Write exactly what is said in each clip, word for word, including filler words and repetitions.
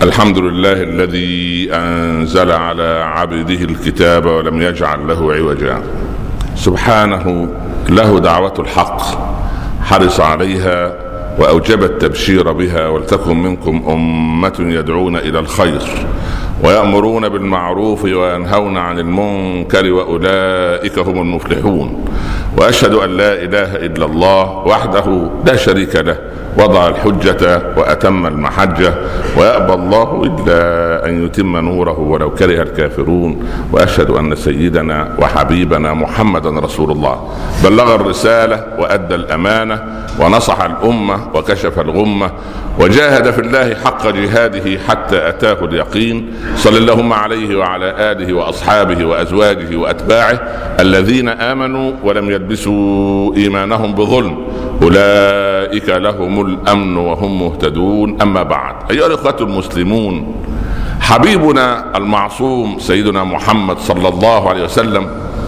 الحمد لله الذي أنزل على عبده الكتاب ولم يجعل له عوجا. سبحانه له دعوة الحق حرص عليها وأوجب التبشير بها، ولتكن منكم أمة يدعون إلى الخير ويأمرون بالمعروف وينهون عن المنكر وأولئك هم المفلحون. وأشهد أن لا إله إلا الله وحده لا شريك له، وضع الحجة وأتم المحجة، ويأبى الله إلا أن يتم نوره ولو كره الكافرون. وأشهد أن سيدنا وحبيبنا محمدا رسول الله، بلغ الرسالة وأدى الأمانة ونصح الأمة وكشف الغمة وجاهد في الله حق جهاده حتى أتاه اليقين. صلى اللهم عليه وعلى آله وأصحابه وأزواجه وأتباعه الذين آمنوا ولم يلبسوا إيمانهم بظلم، أولئك لهم الأمن وهم مهتدون. أما بعد، أيها الأخوة المسلمون، حبيبنا المعصوم سيدنا محمد صلى الله عليه وسلم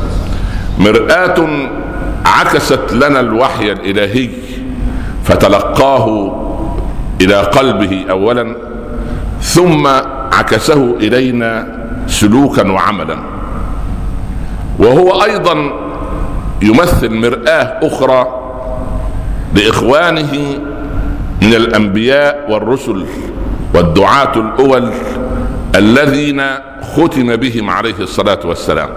مرآة عكست لنا الوحي الإلهي فتلقاه إلى قلبه أولا، ثم عكسه إلينا سلوكا وعملا، وهو أيضا يمثل مرآة أخرى لإخوانه من الأنبياء والرسل والدعاة الأول الذين ختم بهم عليه الصلاة والسلام.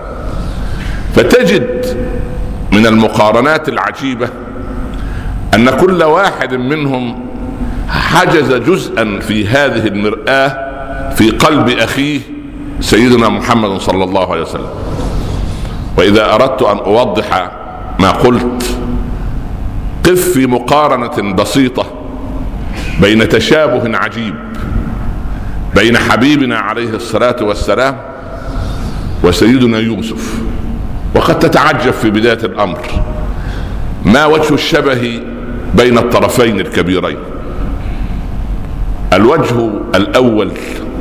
فتجد من المقارنات العجيبة أن كل واحد منهم حجز جزءا في هذه المرآة في قلب أخيه سيدنا محمد صلى الله عليه وسلم. وإذا أردت أن أوضح ما قلت، قف في مقارنة بسيطة بين تشابه عجيب بين حبيبنا عليه الصلاة والسلام وسيدنا يوسف، وقد تتعجب في بداية الأمر ما وجه الشبه بين الطرفين الكبيرين. الوجه الأول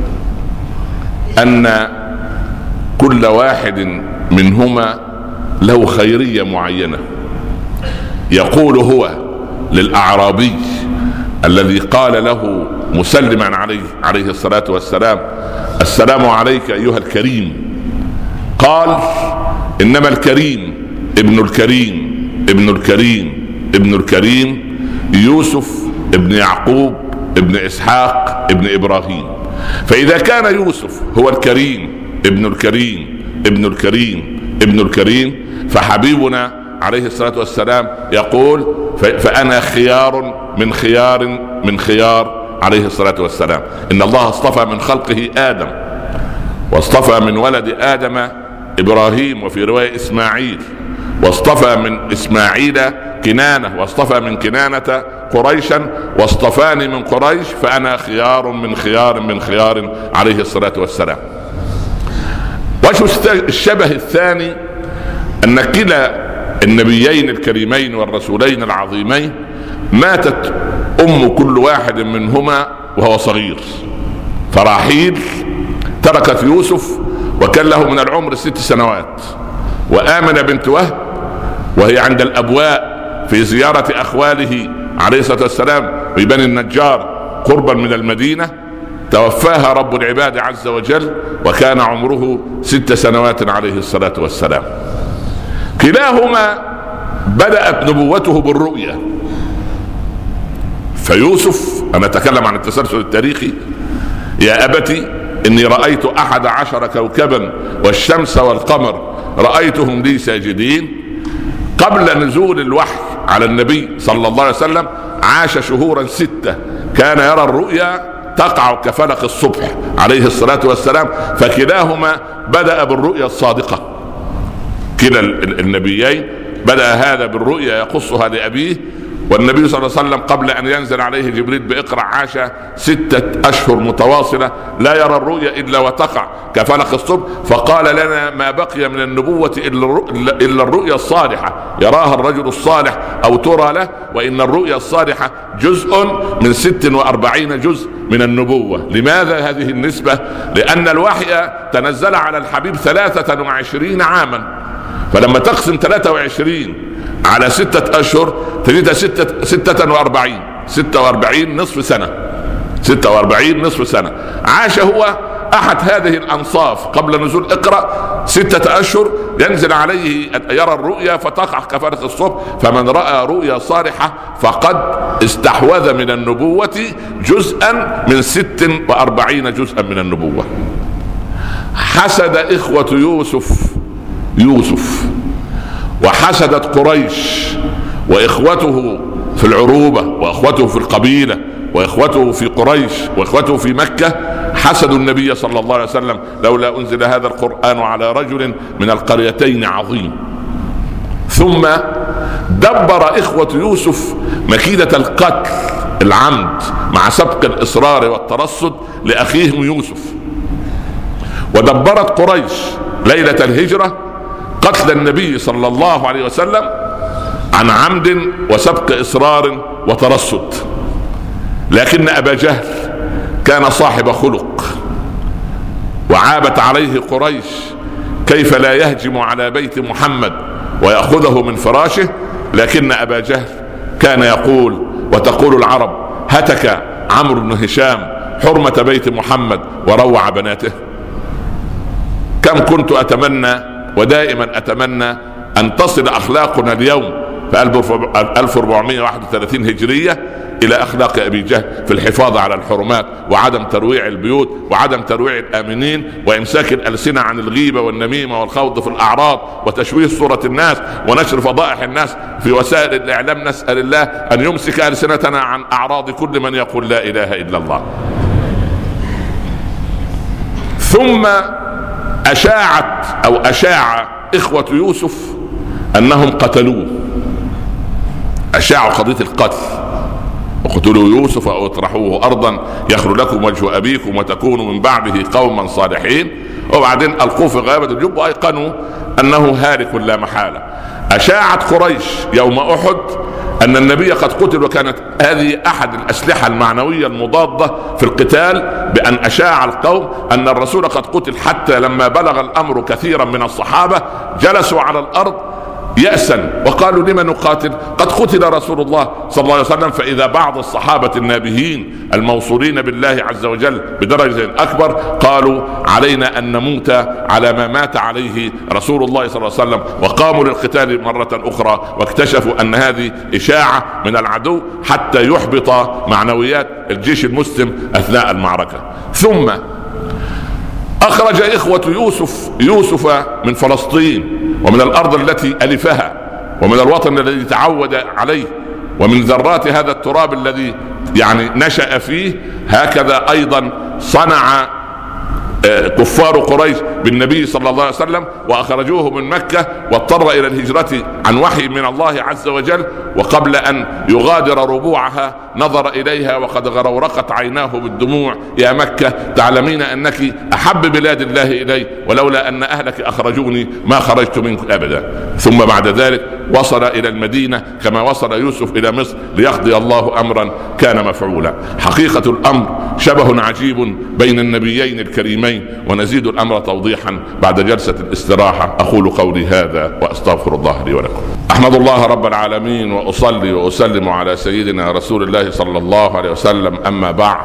أن كل واحد منهما له خيرية معينة، يقول هو للأعرابي الذي قال له مسلما عليه عليه الصلاة والسلام: السلام عليك أيها الكريم. قال: إنما الكريم ابن الكريم ابن الكريم ابن الكريم يوسف ابن يعقوب ابن إسحاق ابن إبراهيم. فإذا كان يوسف هو الكريم ابن الكريم ابن الكريم ابن الكريم، فحبيبنا عليه الصلاة والسلام يقول: فأنا خيار من خيار من خيار عليه الصلاة والسلام. إن الله اصطفى من خلقه آدم، واصطفى من ولد آدم إبراهيم، وفي رواية إسماعيل، واصطفى من إسماعيل كنانة، واصطفى من كنانة قريشا، واصطفاني من قريش، فأنا خيار من خيار من خيار عليه الصلاة والسلام. وجه الشبه الثاني أن كلا النبيين الكريمين والرسولين العظيمين ماتت أم كل واحد منهما وهو صغير، فراحيل تركت يوسف وكان له من العمر ست سنوات، وآمنة بنت وهب وهي عند الأبواء في زيارة أخواله عليه الصلاة والسلام في بني النجار قربا من المدينة، توفاها رب العباد عز وجل وكان عمره ست سنوات عليه الصلاة والسلام. كلاهما بدأت نبوته بالرؤيا. فيوسف، أنا أتكلم عن التسلسل التاريخي: يا أبتي إني رأيت أحد عشر كوكبا والشمس والقمر رأيتهم لي ساجدين. قبل نزول الوحي على النبي صلى الله عليه وسلم عاش شهورا ستة كان يرى الرؤيا تقع كفلق الصبح عليه الصلاة والسلام. فكلاهما بدأ بالرؤيا الصادقة، كلا النبيين بدأ هذا بالرؤيا يقصها لأبيه، والنبي صلى الله عليه وسلم قبل أن ينزل عليه جبريل بإقرأ عاش ستة أشهر متواصلة لا يرى الرؤيا إلا وتقع كفلق الصبح. فقال لنا: ما بقي من النبوة إلا الرؤيا الصالحة يراها الرجل الصالح أو ترى له، وإن الرؤيا الصالحة جزء من ست وأربعين جزء من النبوة. لماذا هذه النسبة؟ لأن الوحي تنزل على الحبيب ثلاثة وعشرين عاما، فلما تقسم ثلاثة وعشرين على ستة أشهر تجدها ستة, ستة وأربعين ستة وأربعين نصف سنة. ستة وأربعين نصف سنة. عاش هو أحد هذه الأنصاف قبل نزول اقرأ ستة أشهر، ينزل عليه أن يرى الرؤيا فتقع كفارة الصبح، فمن رأى رؤيا صالحة فقد استحوذ من النبوة جزءا من ست وأربعين جزءا من النبوة. حسد إخوة يوسف يوسف وحسدت قريش وإخوته في العروبة وإخوته في القبيلة وإخوته في قريش وإخوته في مكة، حسدوا النبي صلى الله عليه وسلم لولا أنزل هذا القرآن على رجل من القريتين عظيم. ثم دبر إخوة يوسف مكيدة القتل العمد مع سبق الإصرار والترصد لأخيهم يوسف، ودبرت قريش ليلة الهجرة قتل النبي صلى الله عليه وسلم عن عمد وسبق إصرار وترصد. لكن أبا جهل كان صاحب خلق، وعابت عليه قريش كيف لا يهجم على بيت محمد ويأخذه من فراشه، لكن أبا جهل كان يقول وتقول العرب: هتك عمرو بن هشام حرمة بيت محمد وروع بناته. كم كنت أتمنى ودائما أتمنى أن تصل أخلاقنا اليوم في ألف وأربعمائة وواحد وثلاثين هجرية إلى أخلاق أبي جهل في الحفاظ على الحرمات وعدم ترويع البيوت وعدم ترويع الآمنين وإمساك الألسنة عن الغيبة والنميمة والخوض في الأعراض وتشويه صورة الناس ونشر فضائح الناس في وسائل الإعلام. نسأل الله أن يمسك ألسنتنا عن أعراض كل من يقول لا إله إلا الله. ثم أشاعت أو أشاع إخوة يوسف أنهم قتلوه، أشاعوا قضية القتل: وقتلوا يوسف أو اطرحوه أرضا يخلو لكم وجه أبيكم وتكونوا من بعده قوما صالحين. وبعدين ألقوه في غيابة الجب وأيقنوا أنه هالك لا محالة. أشاعت قريش يوم أحد أن النبي قد قتل، وكانت هذه أحد الأسلحة المعنوية المضادة في القتال، بأن أشاع القوم أن الرسول قد قتل، حتى لما بلغ الأمر كثيرا من الصحابة جلسوا على الأرض يأسا وقالوا: لما نقاتل؟ قد قتل رسول الله صلى الله عليه وسلم. فإذا بعض الصحابة النابهين الموصولين بالله عز وجل بدرجة أكبر قالوا: علينا أن نموت على ما مات عليه رسول الله صلى الله عليه وسلم، وقاموا للقتال مرة أخرى، واكتشفوا أن هذه إشاعة من العدو حتى يحبط معنويات الجيش المسلم أثناء المعركة. ثم أخرج إخوة يوسف يوسف من فلسطين ومن الأرض التي ألفها ومن الوطن الذي تعود عليه ومن ذرات هذا التراب الذي يعني نشأ فيه. هكذا أيضا صنع كفار قريش بالنبي صلى الله عليه وسلم، وأخرجوه من مكة واضطر إلى الهجرة عن وحي من الله عز وجل. وقبل أن يغادر ربوعها نظر إليها وقد غرورقت عيناه بالدموع: يا مكة، تعلمين أنك أحب بلاد الله إلي، ولولا أن أهلك أخرجوني ما خرجت منك أبدا. ثم بعد ذلك وصل إلى المدينة كما وصل يوسف إلى مصر ليقضي الله أمرا كان مفعولا. حقيقة الأمر شبه عجيب بين النبيين الكريمين، ونزيد الأمر توضيحا بعد جلسة الاستراحة. أقول قولي هذا وأستغفر الله لي ولكم. أحمد الله رب العالمين وأصلي وأسلم على سيدنا رسول الله صلى الله عليه وسلم. أما بعد،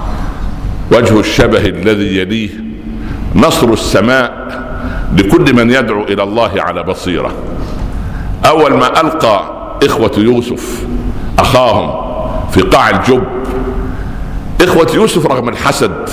وجه الشبه الذي يليه نصر السماء لكل من يدعو إلى الله على بصيرة. أول ما ألقى إخوة يوسف أخاهم في قاع الجب، إخوة يوسف رغم الحسد،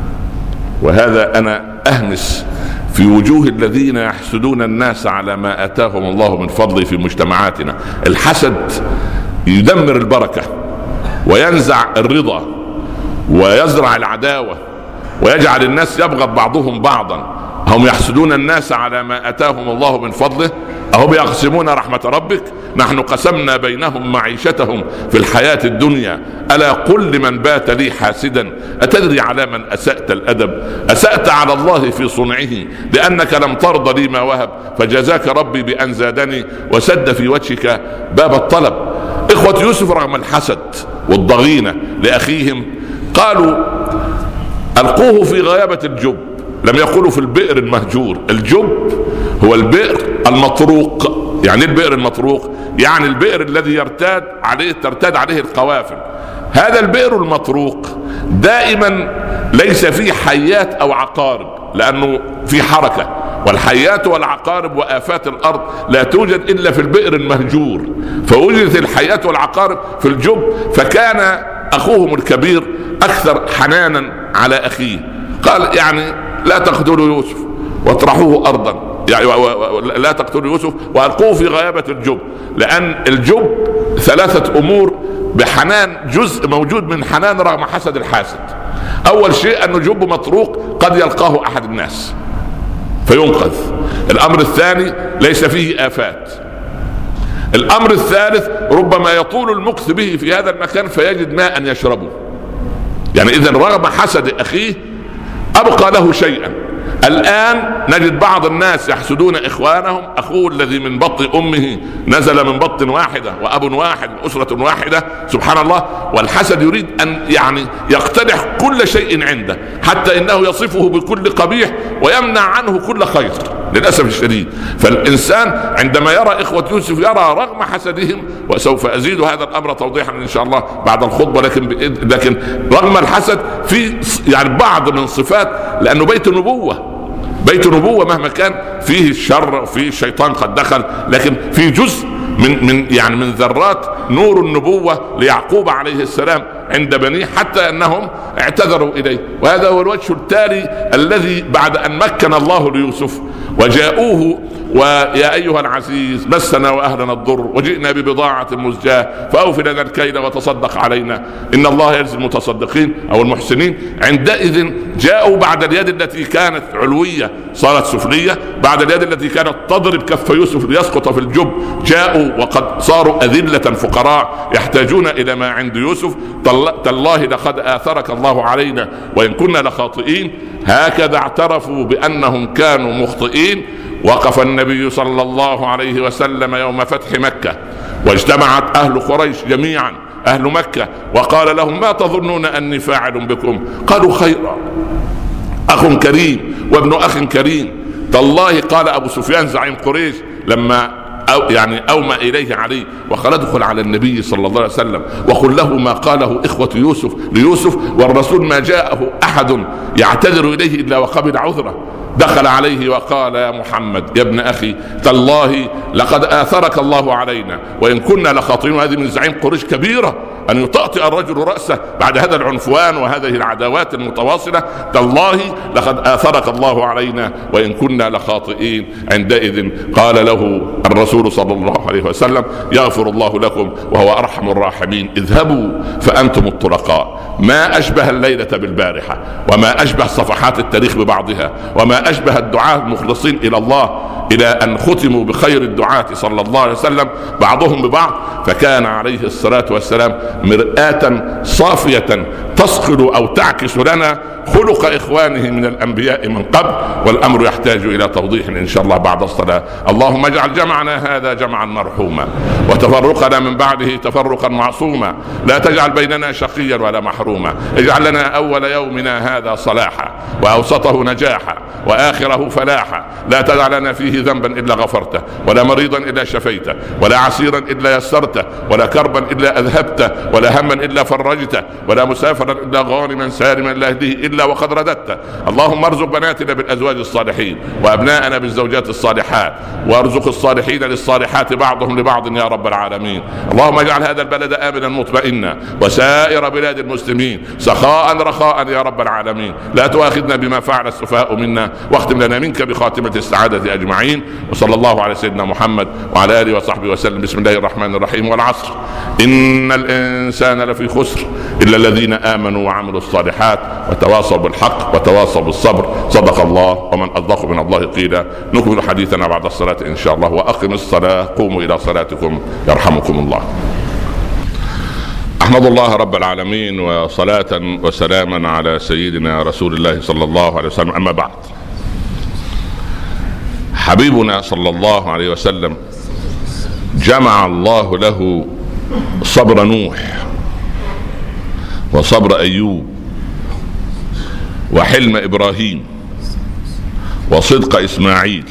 وهذا أنا أهمس في وجوه الذين يحسدون الناس على ما آتاهم الله من فضله في مجتمعاتنا. الحسد يدمر البركة وينزع الرضا ويزرع العداوة ويجعل الناس يبغض بعضهم بعضا. هم يحسدون الناس على ما آتاهم الله من فضله، أهم يقسمون رحمة ربك؟ نحن قسمنا بينهم معيشتهم في الحياة الدنيا. ألا قل لمن بات لي حاسدا: أتدري على من أسأت الأدب؟ أسأت على الله في صنعه، لأنك لم ترضى لي ما وهب، فجزاك ربي بأن زادني وسد في وجهك باب الطلب. إخوة يوسف رغم الحسد والضغينة لأخيهم قالوا: ألقوه في غيابة الجب. لم يقولوا في البئر المهجور. الجب هو البئر المطروق. يعني البئر المطروق يعني البئر الذي يرتاد عليه ترتاد عليه القوافل. هذا البئر المطروق دائما ليس فيه حيات او عقارب، لانه في حركة، والحيات والعقارب وآفات الأرض لا توجد إلا في البئر المهجور، فوجدت الحيات والعقارب في الجب. فكان أخوهم الكبير أكثر حنانا على أخيه، قال يعني لا تقتلوا يوسف واطرحوه أرضا، يعني لا تقتلوا يوسف وألقوه في غيابة الجب، لأن الجب ثلاثة أمور بحنان، جزء موجود من حنان رغم حسد الحاسد. أول شيء أنه جب مطروق قد يلقاه أحد الناس فينقذ. الأمر الثاني ليس فيه آفات. الأمر الثالث ربما يطول المكث به في هذا المكان فيجد ماء يشربه. يعني إذن رغم حسد أخيه أبقى له شيئا. الآن نجد بعض الناس يحسدون إخوانهم، أخوه الذي من بطن أمه نزل من بطن واحدة وأب واحد أسرة واحدة، سبحان الله. والحسد يريد أن يعني يقتلح كل شيء عنده، حتى إنه يصفه بكل قبيح ويمنع عنه كل خير للأسف الشديد. فالإنسان عندما يرى إخوة يوسف يرى رغم حسدهم، وسوف أزيد هذا الأمر توضيحا إن شاء الله بعد الخطبة، لكن لكن رغم الحسد في يعني بعض من صفات، لأنه بيت نبوة، بيت نبوة مهما كان فيه الشر وفيه الشيطان قد دخل، لكن في جزء من من يعني من ذرات نور النبوة ليعقوب عليه السلام عند بنيه، حتى أنهم اعتذروا إليه. وهذا هو الوجه التالي الذي بعد أن مكن الله ليوسف وجاءوه ويا أيها العزيز مسنا وأهلنا الضر وجئنا ببضاعة مزجاة فأوف لنا الكيل وتصدق علينا إن الله يجزي المتصدقين أو المحسنين. عندئذ جاءوا بعد اليد التي كانت علوية صارت سفلية، بعد اليد التي كانت تضرب كف يوسف ليسقط في الجب جاءوا وقد صاروا أذلة فقراء يحتاجون إلى ما عند يوسف. تالله لقد آثرك الله علينا وإن كنا لخاطئين. هكذا اعترفوا بأنهم كانوا مخطئين. وقف النبي صلى الله عليه وسلم يوم فتح مكة واجتمعت أهل قريش جميعا أهل مكة، وقال لهم ما تظنون أني فاعل بكم؟ قالوا خيرا، أخ كريم وابن أخ كريم. تالله قال أبو سفيان زعيم قريش لما أو يعني أومى إليه علي وقال ادخل على النبي صلى الله عليه وسلم وقل له ما قاله إخوة يوسف ليوسف، والرسول ما جاءه أحد يعتذر إليه إلا وقبل عذره. دخل عليه وقال يا محمد يا ابن أخي تالله لقد آثرك الله علينا وإن كنا لخاطئين. هذه من زعيم قريش كبيرة أن يطأطئ الرجل رأسه بعد هذا العنفوان وهذه العداوات المتواصلة. تالله لقد آثرك الله علينا وإن كنا لخاطئين. عندئذ قال له الرسول صلى الله عليه وسلم يغفر الله لكم وهو أرحم الراحمين، اذهبوا فأنتم الطلقاء. ما أشبه الليلة بالبارحة، وما أشبه صفحات التاريخ ببعضها، وما أشبه الدعاة المخلصين إلى الله إلى أن ختموا بخير الدعاة صلى الله عليه وسلم بعضهم ببعض. فكان عليه الصلاة والسلام مرآة صافية تصقل أو تعكس لنا خلق إخوانه من الأنبياء من قبل، والأمر يحتاج إلى توضيح إن شاء الله بعد الصلاة. اللهم اجعل جمعنا هذا جمعا مرحوما وتفرقنا من بعده تفرقا معصوما، لا تجعل بيننا شقيا ولا محروما. اجعل لنا أول يومنا هذا صلاحا وأوسطه نجاحا وآخره فلاحا، لا تدع لنا فيه ذنبا إلا غفرته، ولا مريضا إلا شفيته، ولا عسيرا إلا يسرته، ولا كربا إلا أذهبته، ولا هما إلا فرجته، ولا مسافرا إلا غانما سالما لا يهديه إلا وقد رددته. اللهم ارزق بناتنا بالأزواج الصالحين وأبناءنا بالزوجات الصالحات، وارزق الصالحين للصالحات بعضهم لبعض يا رب العالمين. اللهم اجعل هذا البلد آمنا مطمئنا وسائر بلاد المسلمين سخاء رخاء يا رب العالمين. لا تؤاخذنا بما فعل السفهاء منا، واختم لنا منك بخاتمة السعادة أجمعين. وصلى الله على سيدنا محمد وعلى آله وصحبه وسلم. بسم الله الرحمن الرحيم. والعصر إن الإنسان لفي خسر إلا الذين آمنوا وعملوا الصالحات وتواصوا بالحق وتواصوا بالصبر. صدق الله ومن أصدق من الله قيلا. نكمل حديثنا بعد الصلاة إن شاء الله. وأقم الصلاة قوموا إلى صلاتكم يرحمكم الله. أحمد الله رب العالمين وصلاة وسلاما على سيدنا رسول الله صلى الله عليه وسلم. أما بعد، حبيبنا صلى الله عليه وسلم جمع الله له صبر نوح وصبر أيوب وحلم إبراهيم وصدق إسماعيل،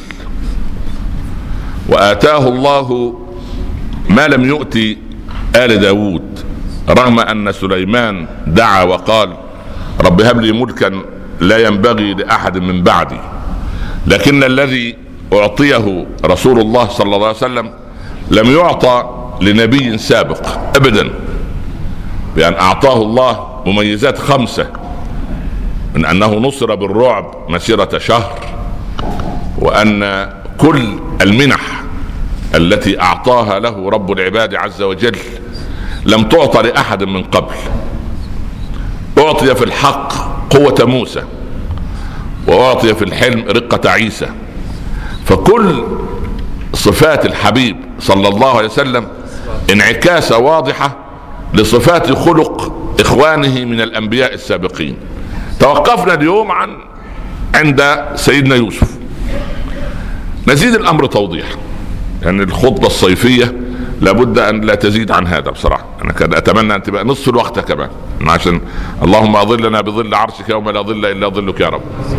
وآتاه الله ما لم يؤتي آل داود رغم أن سليمان دعا وقال رب هب لي ملكا لا ينبغي لأحد من بعدي، لكن الذي أعطيه رسول الله صلى الله عليه وسلم لم يعطى لنبي سابق أبدا، بأن أعطاه الله مميزات خمسة: من أنه نصر بالرعب مسيرة شهر، وأن كل المنح التي أعطاها له رب العباد عز وجل لم تعطى لأحد من قبل. أعطي في الحق قوة موسى، وأعطي في الحلم رقة عيسى. فكل صفات الحبيب صلى الله عليه وسلم انعكاسة واضحة لصفات خلق إخوانه من الأنبياء السابقين. توقفنا اليوم عن عند سيدنا يوسف. نزيد الأمر توضيح، يعني الخطبة الصيفية لابد أن لا تزيد عن هذا. بصراحة أنا كان أتمنى أن تبقى نصف الوقت كمان، عشان اللهم أظلنا بظل عرشك يوم لا ظل إلا ظلك يا رب.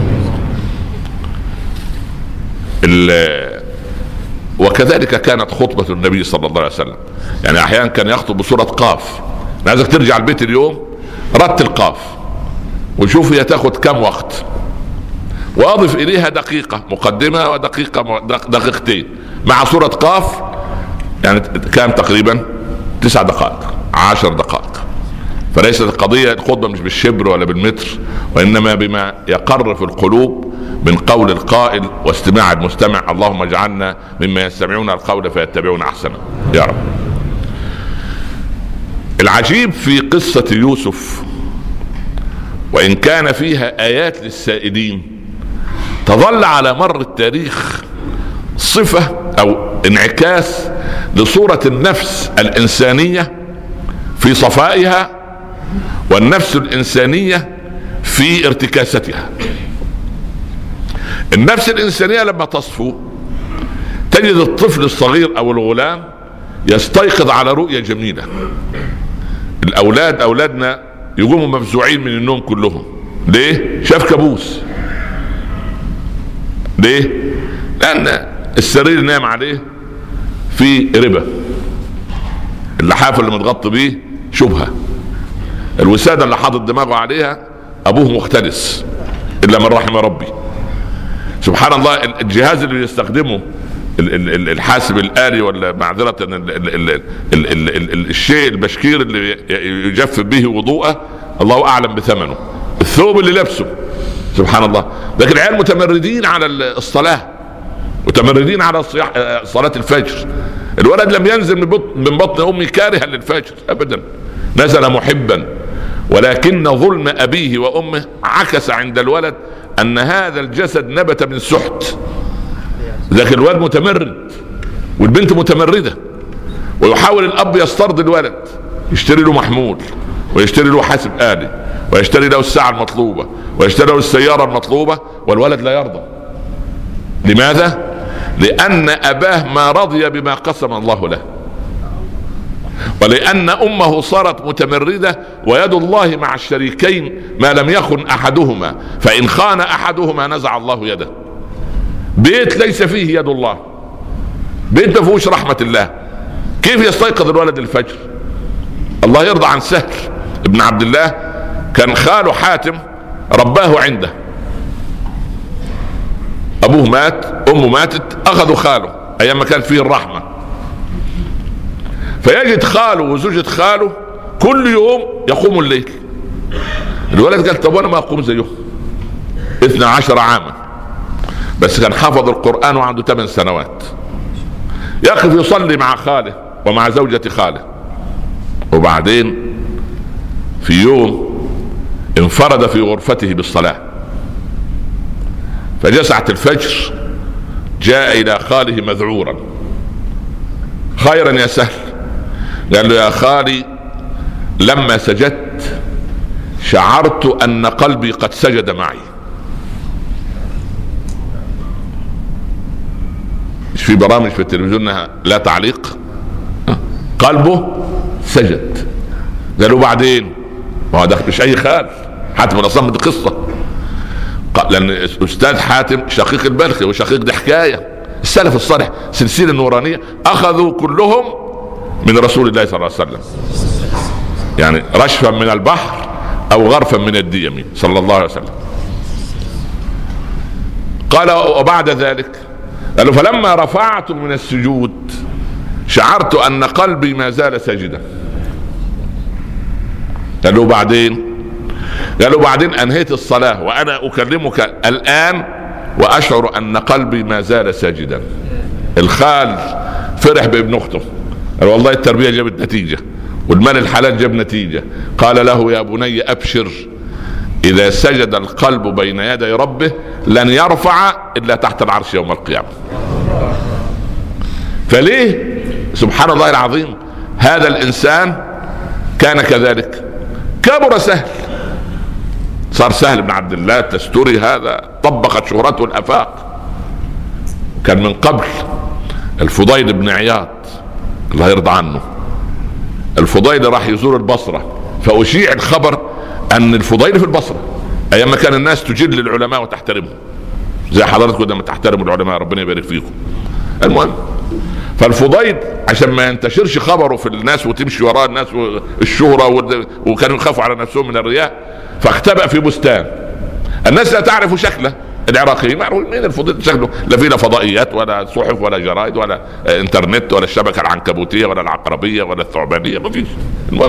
وكذلك كانت خطبة النبي صلى الله عليه وسلم، يعني أحيانا كان يخطب بسورة قاف. أنا عايزك ترجع البيت اليوم رتل قاف وشوف هي تاخد كم وقت، وأضف إليها دقيقة مقدمة ودقيقة دقيقتين مع سورة قاف، يعني كان تقريبا تسع دقائق عشر دقائق. فليست القضية الخطبة مش بالشبر ولا بالمتر، وإنما بما يقر في القلوب من قول القائل واستماع المستمع. اللهم اجعلنا مما يستمعون القول فيتبعون أحسنه يا رب. العجيب في قصة يوسف، وإن كان فيها آيات للسائلين، تظل على مر التاريخ صفة أو انعكاس لصورة النفس الإنسانية في صفائها، والنفس الإنسانية في ارتكاستها. النفس الإنسانية لما تصفو تجد الطفل الصغير أو الغلام يستيقظ على رؤية جميلة. الأولاد أولادنا يقوموا مفزوعين من النوم كلهم. ليه؟ شاف كابوس. ليه؟ لأن السرير نام عليه في ربا، اللحاف اللي متغطي بيه شبهة، الوسادة اللي حاطط دماغه عليها أبوه مختلس إلا من رحم ربي. سبحان الله، الجهاز اللي يستخدمه الحاسب الآلي ولا معذرة الشيء البشكير اللي يجف به وضوءه الله أعلم بثمنه، الثوب اللي لبسه سبحان الله. لكن العيال متمردين على الصلاة، متمردين على صلاة الفجر. الولد لم ينزل من بطن أمي كارها للفجر أبدا، نزل محبا، ولكن ظلم أبيه وأمه عكس عند الولد أن هذا الجسد نبت من سحت. لكن الولد متمرد والبنت متمردة، ويحاول الأب يسترضي الولد، يشتري له محمول ويشتري له حاسب آلي ويشتري له الساعة المطلوبة ويشتري له السيارة المطلوبة، والولد لا يرضى. لماذا؟ لأن أباه ما رضي بما قسم الله له، ولأن أمه صارت متمردة، ويد الله مع الشريكين ما لم يخن أحدهما، فإن خان أحدهما نزع الله يده. بيت ليس فيه يد الله، بيت ما فيهوش رحمة الله، كيف يستيقظ الولد الفجر؟ الله يرضى عن سهل ابن عبد الله، كان خاله حاتم رباه عنده، أبوه مات أمه ماتت، أخذوا خاله أيام ما كان فيه الرحمة. فيجد خاله وزوجة خاله كل يوم يقوم الليل. الولد قال طب وانا ما اقوم زيه؟ اثنى عشر عاما، بس كان حافظ القرآن وعنده ثمان سنوات، يقف يصلي مع خاله ومع زوجة خاله. وبعدين في يوم انفرد في غرفته بالصلاة، فجسعت الفجر جاء إلى خاله مذعورا، خيرا يا سهل. قال له يا خالي لما سجدت شعرت أن قلبي قد سجد معي. مش في برامج في التلفزيون لا تعليق؟ قلبه سجد. قالوا بعدين ما ده مش أي خال، حاتم الأصم دي قصة، لأن أستاذ حاتم شقيق البلخي وشقيق دي حكاية. السلف الصالح سلسلة نورانية أخذوا كلهم من رسول الله صلى الله عليه وسلم. يعني رشفا من البحر او غرفا من الديم صلى الله عليه وسلم. قال وبعد ذلك قالوا فلما رفعت من السجود شعرت ان قلبي ما زال ساجدا. قالوا بعدين قالوا بعدين انهيت الصلاة وانا اكلمك الان واشعر ان قلبي ما زال ساجدا. الخال فرح بابن اخته، قال والله التربية جابت نتيجة والمال الحلال جاب نتيجة. قال له يا بني ابشر، اذا سجد القلب بين يدي ربه لن يرفع الا تحت العرش يوم القيامة. فليه سبحان الله العظيم هذا الانسان كان كذلك، كبر سهل، صار سهل بن عبد الله التستوري هذا طبقت شهرته الافاق. كان من قبل الفضيل بن عياض الله يرضى عنه، الفضيل راح يزور البصرة فأشيع الخبر ان الفضيل في البصرة ايام ما كان الناس تجل العلماء وتحترمهم زي حضراتكم لما تحترموا العلماء ربنا يبارك فيكم. المهم فالفضيل عشان ما ينتشرش خبره في الناس وتمشي وراء الناس والشهرة وكانوا يخافوا على نفسهم من الرياء، فاختبأ في بستان الناس لا تعرف شكله. العراقيين ما يعرفون مين الفضيل شكله، لا فينا فضائيات ولا صحف ولا جرايد ولا انترنت ولا الشبكة العنكبوتية ولا العقربية ولا الثعبانية، ما فيش. المهم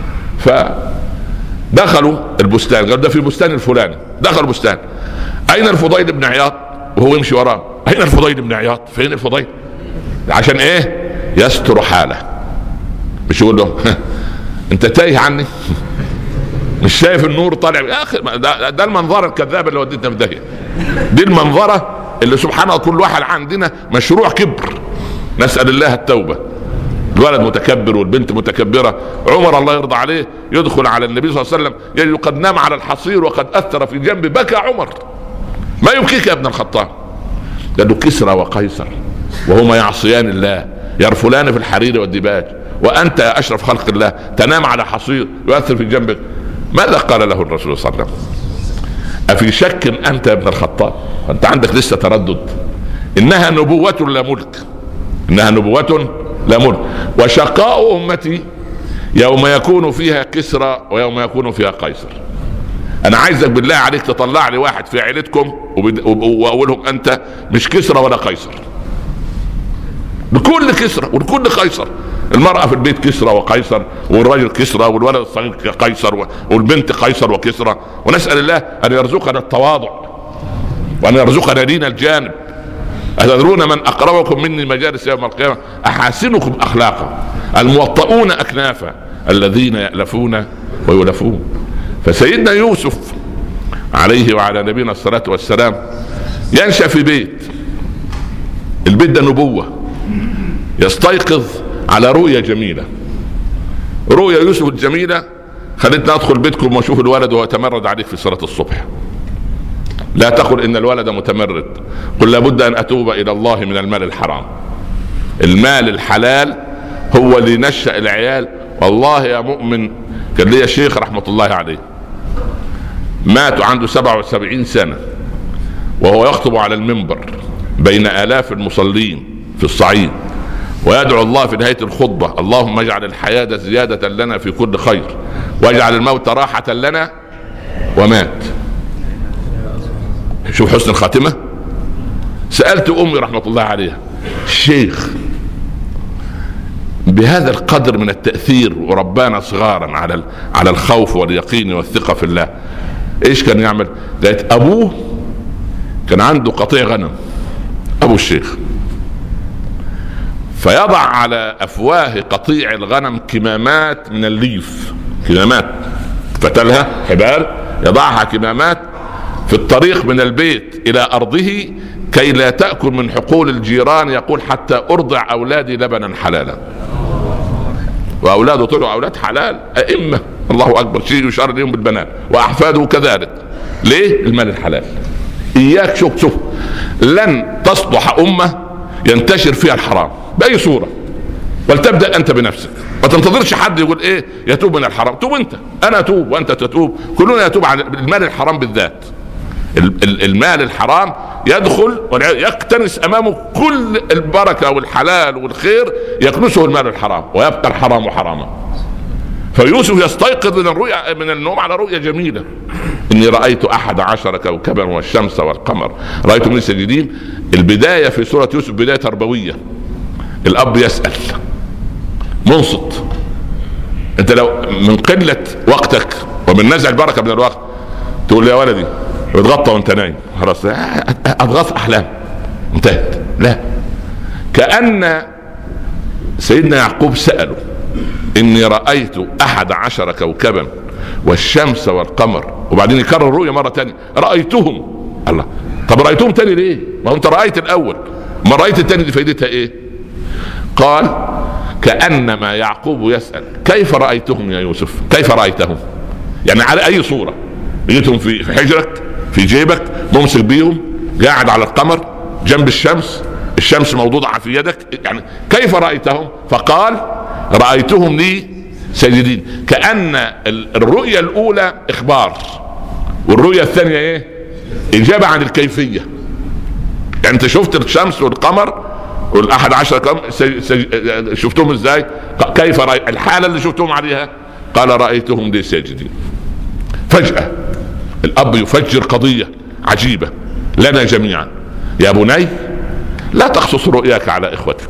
فدخلوا البستان، قالوا ده في بستان الفلاني. دخلوا البستان، اين الفضيل بن عياض؟ وهو يمشي وراه، اين الفضيل بن عياض؟ فين الفضيل؟ عشان ايه؟ يستر حاله، مش يقول له انت تايه عني مش شايف النور طالع يا اخي. ده, ده المنظره الكذابه اللي وديتنا في داهيه، دي المنظره اللي سبحان الله كل واحد عندنا مشروع كبر، نسال الله التوبه. الولد متكبر والبنت متكبره. عمر الله يرضى عليه يدخل على النبي صلى الله عليه وسلم يجد قد نام على الحصير وقد اثر في جنبه، بكى عمر ما يبكيك يا ابن الخطاب؟ قال له كسرى وقيصر وهما يعصيان الله يرفلان في الحرير والديباج، وانت يا اشرف خلق الله تنام على حصير يؤثر في جنبك. ماذا قال له الرسول صلى الله عليه وسلم؟ افي شك انت يا ابن الخطاب؟ انت عندك لسه تردد؟ انها نبوة لا ملك، انها نبوة لا ملك، وشقاء امتي يوم يكون فيها كسرى ويوم يكون فيها قيصر. انا عايزك بالله عليك تطلع لي واحد في عيلتكم واقولهم انت مش كسرى ولا قيصر، بكل كسرى والكل قيصر. المرأة في البيت كسرى وقيصر، والرجل كسرى، والولد الصغير قيصر، والبنت قيصر وكسرى. ونسأل الله ان يرزقنا التواضع وان يرزقنا دين الجانب. أتدرون من أقربكم مني مجالس يوم القيامة؟ أحاسنكم أخلاقا، الموطؤون أكنافا، الذين يألفون ويلفون. فسيدنا يوسف عليه وعلى نبينا الصلاة والسلام ينشأ في بيت، البيت ده نبوة، يستيقظ على رؤية جميلة. رؤية يوسف الجميلة خلتني أدخل بيتكم وأشوف الولد وهو يتمرد عليك في صلاة الصبح. لا تقل إن الولد متمرد، قل لابد أن أتوب إلى الله من المال الحرام. المال الحلال هو اللي نشأ العيال. والله يا مؤمن كان لي شيخ رحمة الله عليه مات عنده سبعة وسبعين سنة وهو يخطب على المنبر بين آلاف المصلين في الصعيد ويدعو الله في نهاية الخطبة: اللهم اجعل الحياة زيادة لنا في كل خير واجعل الموت راحة لنا. ومات. شوف حسن الخاتمة. سألت أمي رحمة الله عليها: الشيخ بهذا القدر من التأثير وربانا صغارا على على الخوف واليقين والثقة في الله، ايش كان يعمل؟ قالت: أبوه كان عنده قطيع غنم، أبو الشيخ، فيضع على أفواه قطيع الغنم كمامات من الليف، كمامات فتلها حبال، يضعها كمامات في الطريق من البيت إلى أرضه كي لا تأكل من حقول الجيران. يقول: حتى أرضع أولادي لبنا حلالا. وأولاده طلعوا أولاد حلال أئمة، الله أكبر، شيء يشار لهم بالبنات، وأحفاده كذلك. ليه؟ المال الحلال. إياك، شوف شوف لن تصلح أمة ينتشر فيها الحرام بأي صورة، ولتبدأ أنت بنفسك، ما تنتظرش حد يقول إيه يتوب من الحرام. توب أنت، أنا أتوب وأنت تتوب، كلنا يتوب عن المال الحرام بالذات. المال الحرام يدخل ويكتنس أمامه كل البركة والحلال والخير، يكنسه المال الحرام ويبقى الحرام حراما. فيوسف يستيقظ من الرؤيا من النوم على رؤيا جميلة: إني رأيت أحد عشر كوكبا والشمس والقمر رأيتم لي ساجدين. البداية في سورة يوسف بداية تربوية. الأب يسأل منصت. أنت لو من قلة وقتك ومن نزع البركة من الوقت تقول لي يا ولدي اتغطى وانت نايم خلاص أضغاث أحلام انتهت. لا، كأن سيدنا يعقوب سأله: إني رأيت أحد عشر كوكبا والشمس والقمر، وبعدين يكرر الرؤيا مرة تانية: رأيتهم. الله، طب رأيتهم تاني ليه؟ ما انت رأيت الأول، ما رأيت التاني دي فايدتها ايه؟ قال: كأنما يعقوب يسأل: كيف رأيتهم يا يوسف؟ كيف رأيتهم؟ يعني على أي صورة؟ لقيتهم في حجرك، في جيبك، ممسك بيهم، قاعد على القمر جنب الشمس، الشمس موضوعة في يدك، يعني كيف رأيتهم؟ فقال: رأيتهم لي ساجدين. كأن الرؤية الأولى إخبار، والرؤية الثانية إيه؟ إجابة عن الكيفية. يعني أنت شفت الشمس والقمر والأحد عشر كم شفتهم إزاي؟ كيف رأي الحالة اللي شفتهم عليها؟ قال: رأيتهم لي ساجدين. فجأة الأب يفجر قضية عجيبة لنا جميعا: يا بني لا تقصص رؤياك على إخوتك.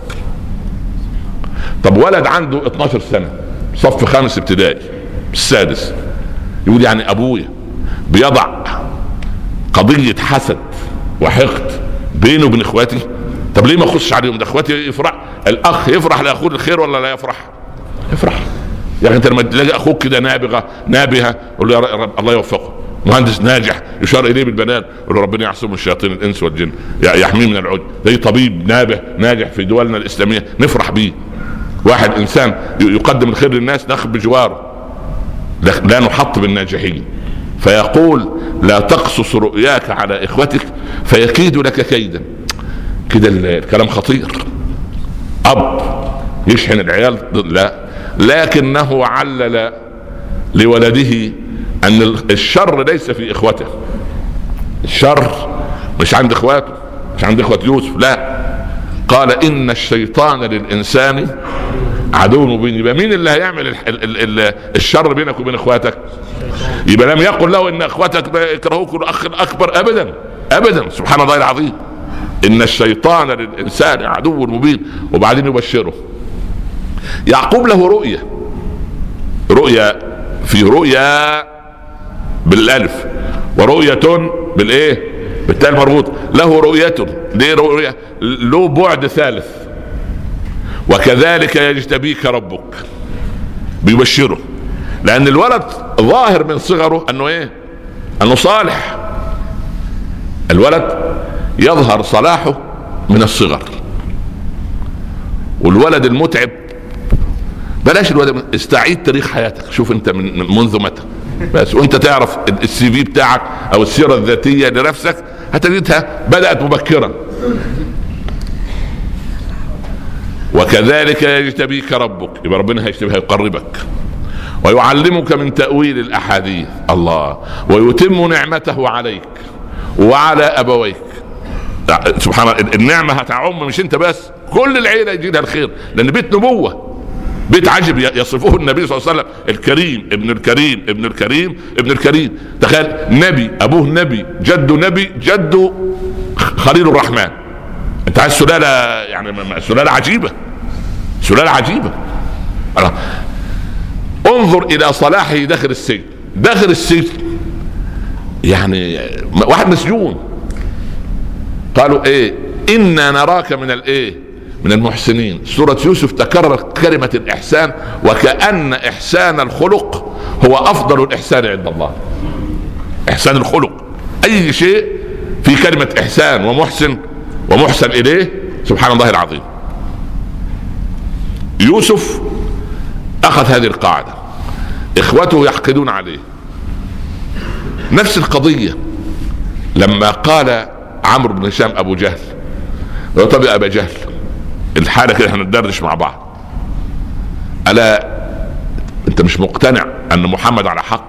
طب ولد عنده اثناشر سنة، صف خامس ابتدائي، السادس، يقول يعني أبويا بيضع قضية حسد وحقد بينه وبين إخواتي؟ طب ليه ما أخصش عليهم؟ ده إخواتي يفرح، الأخ يفرح لأخوه الخير ولا لا يفرح؟ يفرح. يعني أنت لما تلاقي أخوك كده نابغة نابهة قول له يا رب الله يوفقه، مهندس ناجح يشار اليه بالبنان قول له ربنا يعصمه من الشياطين الانس والجن، يحميه من العجب. زي طبيب نابه ناجح في دولنا الاسلاميه نفرح بيه. واحد انسان يقدم الخير للناس ناخذ بجواره، لا نحط بالناجحين. فيقول: لا تقصص رؤياك على اخوتك فيكيد لك كيدا. كده الكلام خطير. اب يشحن العيال، لا، لكنه علل لولده ان الشر ليس في اخوته، الشر مش عند اخواته، مش عند اخوة يوسف، لا، قال: ان الشيطان للانسان عدو مبين. يبقى مين اللي هيعمل ال ال ال الشر بينك وبين اخواتك؟ يبقى لم يقل له ان اخواتك يكرهوك الاخ الاكبر، ابدا ابدا، سبحان الله العظيم. ان الشيطان للانسان عدو مبين. وبعدين يبشره. يعقوب له رؤية، رؤية في رؤية بالالف ورؤية بالايه؟ بالتاء المربوط. له رؤية، ليه رؤية؟ له بعد ثالث. وكذلك يجتبيك ربك، بيبشره، لان الولد ظاهر من صغره انه ايه؟ انه صالح. الولد يظهر صلاحه من الصغر. والولد المتعب بلاش الولد، استعيد تاريخ حياتك، شوف انت من منذ متى بس، وانت تعرف السي في بتاعك او السيرة الذاتية لنفسك هتجدها بدأت مبكرا. وكذلك يجتبيك ربك، يبقى ربنا هيجتبيها يقربك ويعلمك من تأويل الأحاديث، الله، ويتم نعمته عليك وعلى أبويك. سبحان الله، النعمة هتعم مش انت بس، كل العيلة يجيلها الخير، لأن بيت نبوة، بيت عجب يصفه النبي صلى الله عليه وسلم: الكريم ابن الكريم ابن الكريم ابن الكريم. تخيل، نبي، أبوه نبي، جده نبي، جده خليل الرحمن. انت عايز سلالة، يعني سلالة عجيبة، سلالة عجيبة. انظر إلى صلاحه داخل السجن، داخل السجن يعني واحد مسجون، قالوا ايه؟ إنا نراك من الايه؟ من المحسنين. سورة يوسف تكررت كلمة الإحسان، وكأن إحسان الخلق هو أفضل الإحسان عند الله. إحسان الخلق، أي شيء في كلمة إحسان ومحسن ومحسن إليه، سبحان الله العظيم. يوسف أخذ هذه القاعدة، إخوته يحقدون عليه. نفس القضية لما قال عمرو بن هشام أبو جهل: طب يا أبا جهل، الحالة كده احنا ندردش مع بعض، ألا انت مش مقتنع ان محمد على حق؟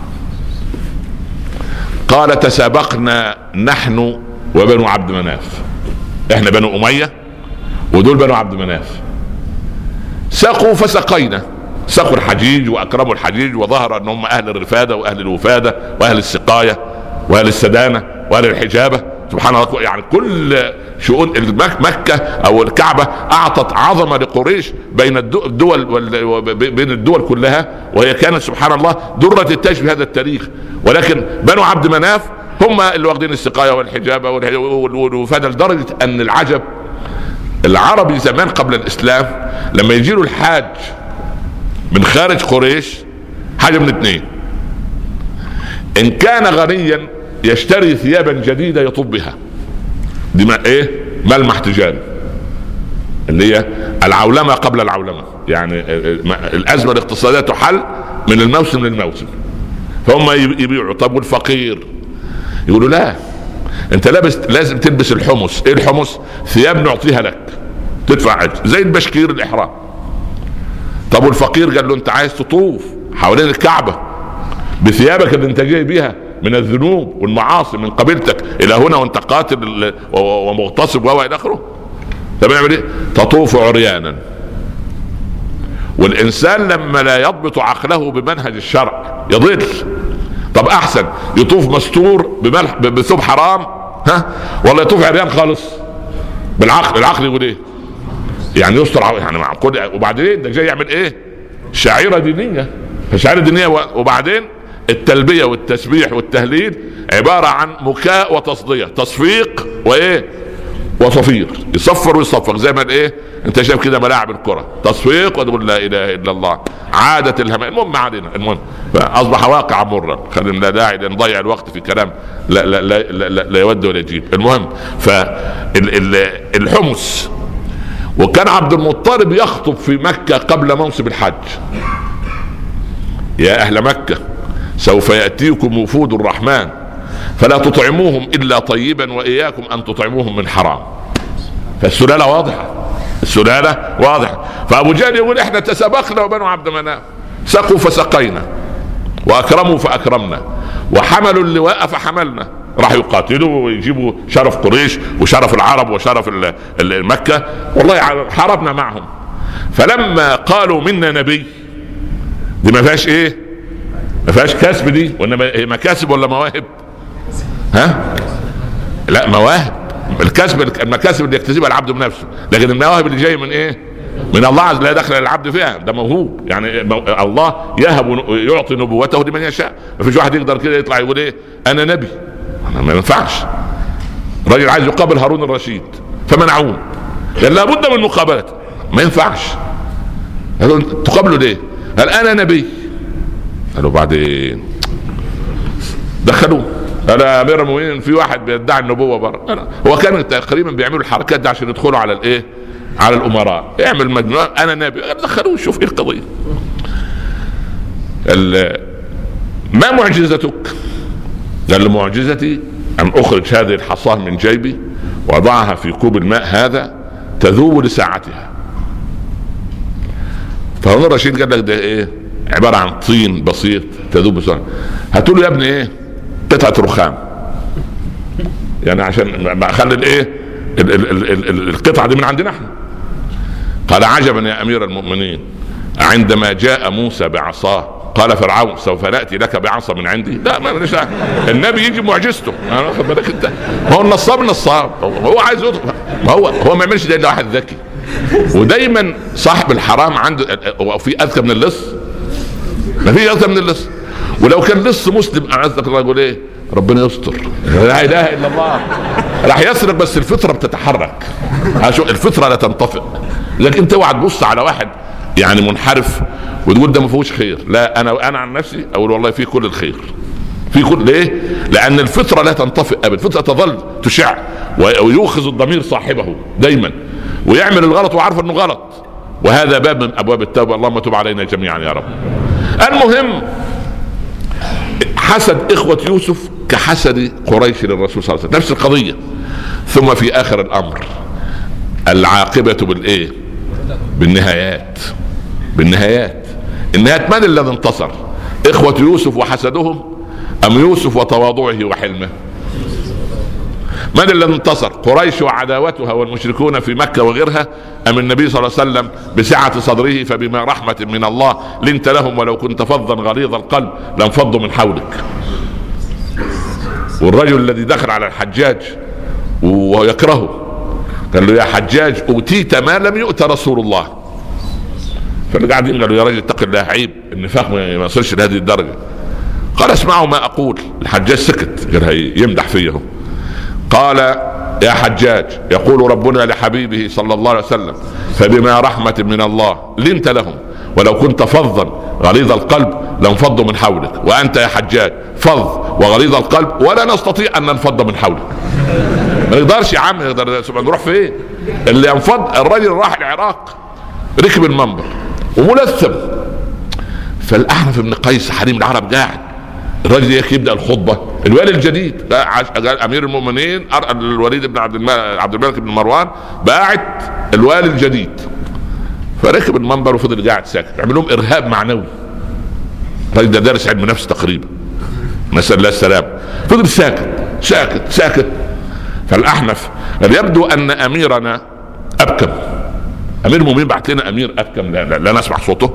قال: تسابقنا نحن وبنو عبد مناف، احنا بنو أمية ودول بنو عبد مناف، سقوا فسقينا، سقوا الحجيج واكرموا الحجيج، وظهر ان هم اهل الرفاده واهل الوفاده واهل السقايه واهل السدانه واهل الحجابه. سبحان الله، يعني كل شؤون مكه او الكعبه اعطت عظمه لقريش بين الدول بين الدول كلها، وهي كانت سبحان الله درة التاج في هذا التاريخ. ولكن بنو عبد مناف هم اللي واخدين السقايه والحجابه والوفاده، لدرجه ان العجب العربي زمان قبل الاسلام لما يجيله الحاج من خارج قريش حاجه من اثنين: ان كان غنيا يشتري ثيابا جديده يطوف بها، دي ما ايه ملمح تجاري، اللي هي العولمه قبل العولمه، يعني الازمه الاقتصاديه تحل من الموسم للموسم، فهم يبيعوا. طب والفقير يقولوا لا، انت لابس لازم تلبس الحمص. ايه الحمص؟ ثياب نعطيها لك تدفع عجل زي البشكير الاحرام. طب والفقير قال له انت عايز تطوف حوالين الكعبه بثيابك اللي انت جاي بيها من الذنوب والمعاصي من قبيلتك الى هنا وانت قاتل ومغتصب والى اخره، طب نعمل ايه؟ تطوف عريانا. والانسان لما لا يضبط عقله بمنهج الشرع يضل. طب احسن يطوف مستور بثوب حرام ها، ولا يطوف عريان خالص بالعقل؟ العقل يقول ايه؟ يعني يستر يعني مع كل، وبعدين ده جاي يعمل ايه؟ شعيره دينيه. فشعيره دينيه وبعدين التلبيه والتسبيح والتهليل عباره عن مكاء وتصديه، تصفيق وايه وصفير، يصفر ويصفق زي ما الايه انت شايف كده ملاعب الكره، تصفيق وتقول لا اله الا الله، عاده الهمام. المهم علينا، المهم اصبح واقعا مرا، خلينا لا داعي لنضيع الوقت في كلام لا لا لا لا, لا, لا يود ولا يجيب. المهم فالحمص، وكان عبد المطلب يخطب في مكه قبل موسم الحج: يا اهل مكه سوف ياتيكم وفود الرحمن فلا تطعموهم الا طيبا واياكم ان تطعموهم من حرام. فالسلاله واضحه، السلاله واضحه. فابو جهل يقول احنا تسابقنا وبنو عبد مناف، سقوا فسقينا واكرموا فاكرمنا وحملوا اللواء فحملنا. راح يقاتلوا ويجيبوا شرف قريش وشرف العرب وشرف مكه، والله حاربنا معهم. فلما قالوا منا نبي، دي ما فيهاش ايه، ما فيهاش كسب، دي وانما هي مكاسب ولا مواهب؟ ها لا مواهب. الكسب المكاسب اللي يكتسبها العبد بنفسه، لكن المواهب اللي جايه من ايه؟ من الله عز وجل، لا دخل العبد فيها، ده موهوب. يعني الله يهب يعطي نبوته لمن يشاء. ما فيش واحد يقدر كده يطلع يقول ايه انا نبي، ما ينفعش. الراجل عايز يقابل هارون الرشيد فمنعوه، لان لابد من مقابلته، ما ينفعش. قالوا تقابله ليه؟ قال انا نبي. قالوا بعدين دخلوه، قال يا امير المؤمنين في واحد بيدعي النبوه بره. هو كان تقريبا بيعملوا الحركات دي عشان يدخلوا على الايه؟ على الامراء، يعمل مجنون انا نبي. دخلوه شوف ايه القضيه. ما معجزتك؟ قال له معجزتي ان اخرج هذه الحصاه من جيبي واضعها في كوب الماء هذا تذوب لساعتها. فهارون الرشيد قال لك ده ايه؟ عباره عن طين بسيط تذوب بسرعه. هاتوا له يا ابني ايه؟ قطعه رخام، يعني عشان اخلي الايه القطعه دي من عندنا احنا. قال عجبا يا امير المؤمنين، عندما جاء موسى بعصاه قال فرعون سوف ناتي لك بعصا من عندي؟ لا ما ليش، النبي يجي معجزته. انا واخد بالك انت؟ ما هو النصاب نصاب، هو عايز يطلع، ما هو هو ما يعملش ده الا واحد ذكي. ودايما صاحب الحرام عنده في اذكى من اللص، ما في اذكى من اللص. ولو كان لص مسلم اعزك الله يقول ايه؟ ربنا يستر، لا اله الا الله. راح يسرق بس الفطره بتتحرك، الفطره لا تنطفئ. لكن انت اوعى تبص على واحد يعني منحرف وتقول ده ما فيهوش خير. لا انا انا عن نفسي اقول والله في كل الخير، في كل. ليه؟ لان الفطره لا تنطفئ ابدا، الفطره تظل تشع ويؤخذ الضمير صاحبه دايما ويعمل الغلط وعارف انه غلط. وهذا باب من ابواب التوبه، اللهم تب علينا جميعا يا رب. المهم حسد اخوة يوسف كحسد قريش للرسول صلى الله عليه وسلم، نفس القضية. ثم في اخر الامر العاقبة بالايه؟ بالنهايات. بالنهايات النهايات من الذي انتصر؟ اخوة يوسف وحسدهم ام يوسف وتواضعه وحلمه؟ من الذي انتصر؟ قريش وعداوتها والمشركون في مكة وغيرها، أم النبي صلى الله عليه وسلم بسعة صدره فبما رحمة من الله لنت لهم ولو كنت فظا غليظ القلب لانفضوا من حولك. والرجل الذي دخل على الحجاج ويكرهه قال له يا حجاج أوتيت ما لم يؤت رسول الله. فاللي قاعدين قالوا يا رجل اتق الله، عيب النفاق ما يصلش لهذه الدرجة. قال اسمعوا ما أقول. الحجاج سكت، قال يمدح فيه. قال يا حجاج يقول ربنا لحبيبه صلى الله عليه وسلم فبما رحمة من الله لنت لهم ولو كنت فظا غليظ القلب لانفضوا من حولك، وأنت يا حجاج فظ وغليظ القلب ولا نستطيع أن ننفض من حولك. ما يقدرش يا عم، يقدر نروح فين؟ اللي ينفض الرجل راح العراق ركب المنبر وملثم، فالأحنف بن قيس حريم العرب قاعد، الرجل يبدأ الخطبة. الوالي الجديد أمير المؤمنين الوليد بن عبد الملك بن مروان باعت الوالي الجديد، فركب المنبر وفضل قاعد ساكت، عمل لهم إرهاب معنوي. الرجل ده دارس علم نفس تقريبا، نسأل الله السلام، فضل ساكت ساكت ساكت. فالأحنف قال يبدو أن أميرنا أبكم، أمير المؤمنين بعت لنا أمير أبكم لا, لا, لا نسمع صوته.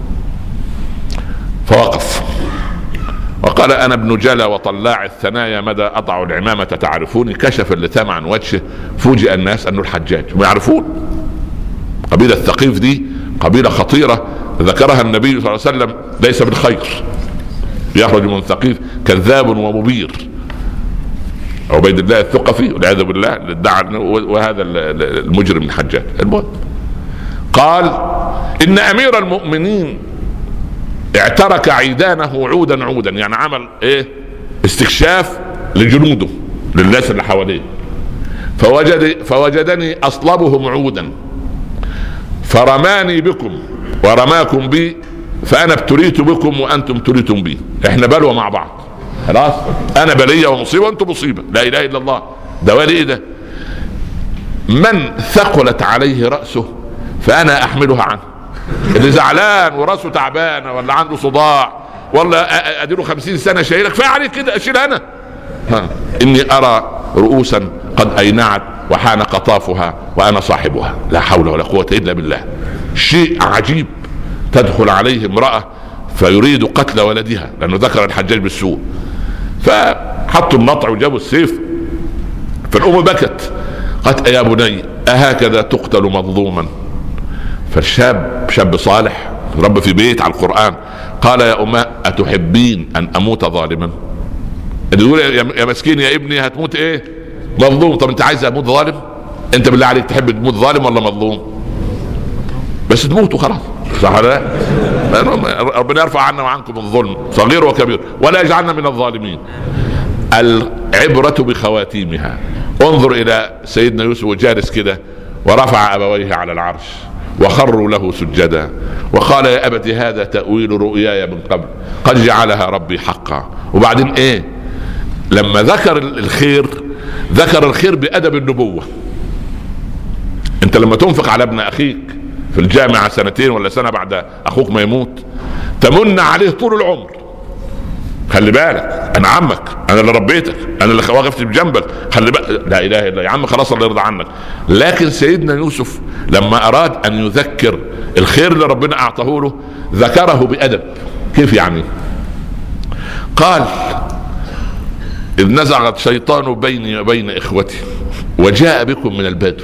فوقف وقال أنا ابن جلا وطلاع الثنايا مدى أضع العمامة تعرفوني. كشف اللثام عن وجهه، فوجئ الناس أنه الحجاج، ما يعرفون. قبيلة ثقيف دي قبيلة خطيرة ذكرها النبي صلى الله عليه وسلم ليس بالخير، يخرج من ثقيف كذاب ومبير. عبيد الله الثقفي والعياذ بالله ادعى، وهذا المجرم الحجاج. المهم قال إن أمير المؤمنين اعترك عيدانه عودا عودا، يعني عمل ايه استكشاف لجنوده للناس اللي حواليه، فوجد فوجدني اصلبهم عودا فرماني بكم ورماكم بي، فانا ابتليت بكم وانتم ابتليتم بي، احنا بلوى مع بعض خلاص، انا بليه ومصيبه وانتم مصيبه، لا اله الا الله. ده والي ايه ده؟ من ثقلت عليه راسه فانا احملها عنه. اللي زعلان وراسه تعبانه ولا عنده صداع ولا اديله خمسين سنه شايلك فعلي كده اشيل انا. ها. اني ارى رؤوسا قد اينعت وحان قطافها وانا صاحبها، لا حول ولا قوه الا بالله. شيء عجيب، تدخل عليه امراه فيريد قتل ولدها لانه ذكر الحجاج بالسوء، فحطوا النطع وجابوا السيف، فالام بكت قالت يا بني اهكذا تقتل مظلوما؟ فالشاب شاب صالح رب في بيت على القرآن قال يا أمه أتحبين أن أموت ظالما؟ تقول يا مسكين يا ابني هتموت ايه؟ مظلوم. طب انت عايز اموت ظالم؟ انت بالله عليك تحب تموت ظالم ولا مظلوم؟ بس تموت وخلاص، صح ولا لا؟ ربنا يرفع عنا وعنكم الظلم صغير وكبير ولا يجعلنا من الظالمين. العبرة بخواتيمها. انظر إلى سيدنا يوسف وجالس كده ورفع أبويه على العرش وخروا له سجدا وقال يا أبت هذا تأويل رؤياي من قبل قد جعلها ربي حقا. وبعدين ايه؟ لما ذكر الخير ذكر الخير بأدب النبوة. انت لما تنفق على ابن اخيك في الجامعة سنتين ولا سنة بعد اخوك ما يموت تمن عليه طول العمر، خلي بالك انا عمك، انا اللي ربيتك، انا اللي وقفت بجنبك، خلي بالك، لا اله الا يا عم خلاص الله يرضى عنك. لكن سيدنا يوسف لما اراد ان يذكر الخير اللي ربنا اعطاه له ذكره بأدب. كيف يعني؟ قال إذ نزغ الشيطان بيني وبين إخوتي وجاء بكم من البدو.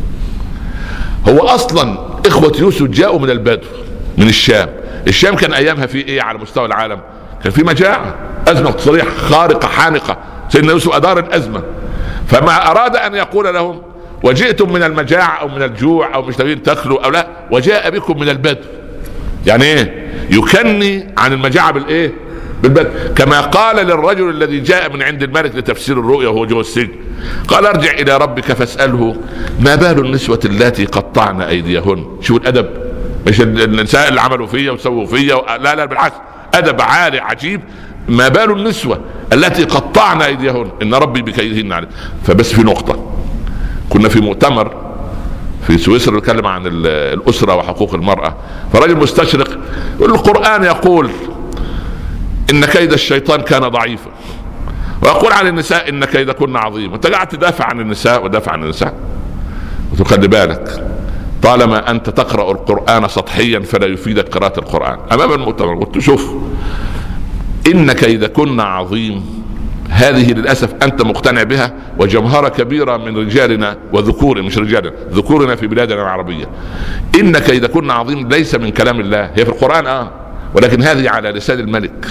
هو أصلا إخوة يوسف جاءوا من البدو من الشام. الشام كان أيامها في إيه على مستوى العالم؟ كان في مجاعة، أزمة اقتصادية خارقة حانقة. سيدنا يوسف أدار الأزمة، فما أراد أن يقول لهم وجئتم من المجاعة أو من الجوع أو مش لاقيين تاكلوا أو لا، وجاء بكم من البدو. يعني إيه؟ يكني عن المجاعة بالإيه؟ بالبدء. كما قال للرجل الذي جاء من عند الملك لتفسير الرؤيا وهو جوه السجن قال ارجع الى ربك فاسأله ما بال النسوة اللاتي قطعن ايديهن. شو الادب، مش النساء اللي عملوا فيا وسووا فيا و... لا لا بالعكس، ادب عالي عجيب. ما بال النسوة التي قطعن ايديهن ان ربي بكيدهن عليه. فبس في نقطة، كنا في مؤتمر في سويسرا نتكلم عن الاسرة وحقوق المرأة، فرجل مستشرق يقول القرآن يقول إن كيد الشيطان كان ضعيفا، ويقول عن النساء إن كيدكن عظيم. وانت قاعد تدافع عن النساء ودافع عن النساء. وتخلي بالك طالما أنت تقرأ القرآن سطحيا فلا يفيدك قراءة القرآن أمام المؤتمر. قلت شوف إن كيدكن عظيم، هذه للأسف أنت مقتنع بها وجمهرة كبيرة من رجالنا وذكور، مش رجالنا، ذكورنا في بلادنا العربية. إن كيدكن عظيم ليس من كلام الله، هي في القرآن آه ولكن هذه على لسان الملك،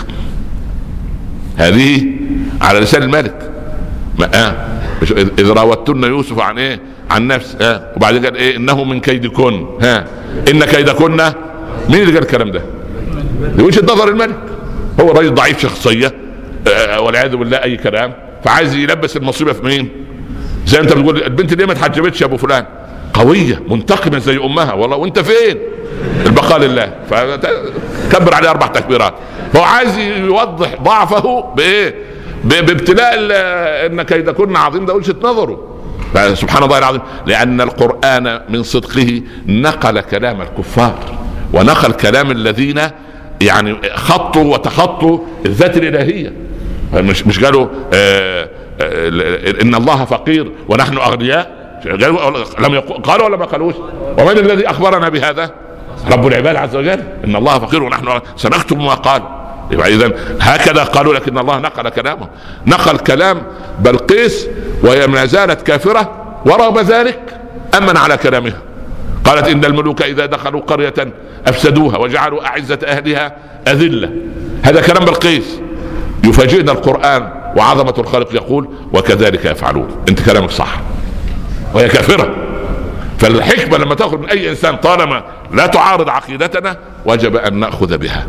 هذه على لسان الملك. ما آه إذ راوتن يوسف عن إيه؟ عن نفس آه وبعد قال إيه؟ إنه من كيدكن. ها إن كيدكن مين اللي قال الكلام ده؟ وجهة نظر الملك. هو راجل ضعيف شخصية آه والعياذ بالله أي كلام، فعايز يلبس المصيبة في مين؟ زي أنت بتقول البنت دي ما اتحجبتش يا أبو فلان، قوية منتقمة زي أمها، والله وأنت فين؟ البقاء لله. فكبر عليه أربع تكبيرات. فهو عايز يوضح ضعفه بإيه؟ بابتلاء إن كيدكن عظيم، ده وجهة نظره. سبحان الله العظيم، لأن القرآن من صدقه نقل كلام الكفار ونقل كلام الذين يعني خطوا وتخطوا الذات الإلهية. مش مش قالوا آآ آآ إن الله فقير ونحن أغنياء، لم يقول قالوا ولا ما قالوش؟ ومن الذي أخبرنا بهذا؟ رب العباد عز وجل. إن الله فقير ونحن سنكتب ما قال. يبقى إذن هكذا قالوا، لكن الله نقل كلامه، نقل كلام بلقيس وهي ما زالت كافرة ورغم ذلك أمن على كلامها. قالت إن الملوك إذا دخلوا قرية أفسدوها وجعلوا أعزة أهلها أذلة. هذا كلام بلقيس. يفاجئنا القرآن وعظمة الخالق يقول وكذلك يفعلون. انت كلامك صح وهي كافرة. فالحكمة لما تأخذ من أي إنسان طالما لا تعارض عقيدتنا وجب أن نأخذ بها.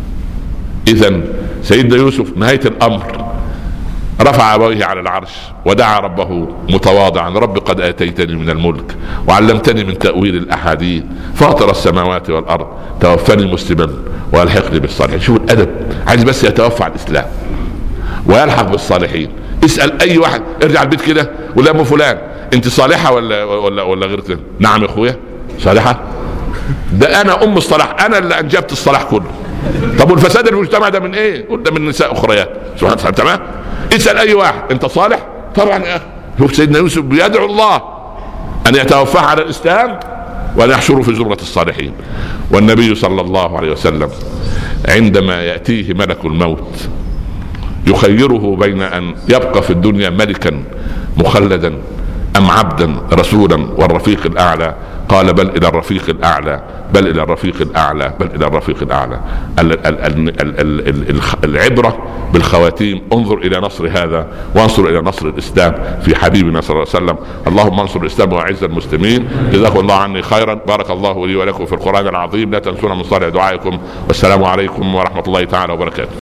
إذن سيدنا يوسف نهاية الأمر رفع أبويه على العرش ودعا ربه متواضعا رب قد آتيتني من الملك وعلمتني من تأويل الأحاديث فاطر السماوات والأرض توفني مسلما والحقني بالصالحين. شوف الأدب، عايز بس يتوفى على الإسلام ويلحق بالصالحين. اسأل أي واحد ارجع البيت كده ولا أم فلان أنت صالحة ولا ولا ولا غير كده؟ نعم يا أخويا صالحة. ده أنا أم الصلاح، أنا اللي أنجبت الصلاح كله. طب والفساد المجتمع ده من إيه؟ قلنا من نساء أخريات. سبحان الله. تمام. اسأل أي واحد أنت صالح؟ طبعا يا أخي. شوف سيدنا يوسف بيدعو الله أن يتوفاه على الإسلام وأن يحشره في زمرة الصالحين. والنبي صلى الله عليه وسلم عندما يأتيه ملك الموت يخيره بين أن يبقى في الدنيا ملكا مخلدا أم عبدا رسولا والرفيق الأعلى، قال بل إلى الرفيق الأعلى، بل إلى الرفيق الأعلى، بل إلى الرفيق الأعلى. العبرة بالخواتيم. انظر إلى نصر هذا وانظر إلى نصر الإسلام في حبيبنا صلى الله عليه وسلم. اللهم انصر الإسلام وأعز المسلمين. جزاكم الله عني خيرا. بارك الله لي ولكم في القرآن العظيم. لا تنسونا من صالح دعائكم. والسلام عليكم ورحمة الله تعالى وبركاته.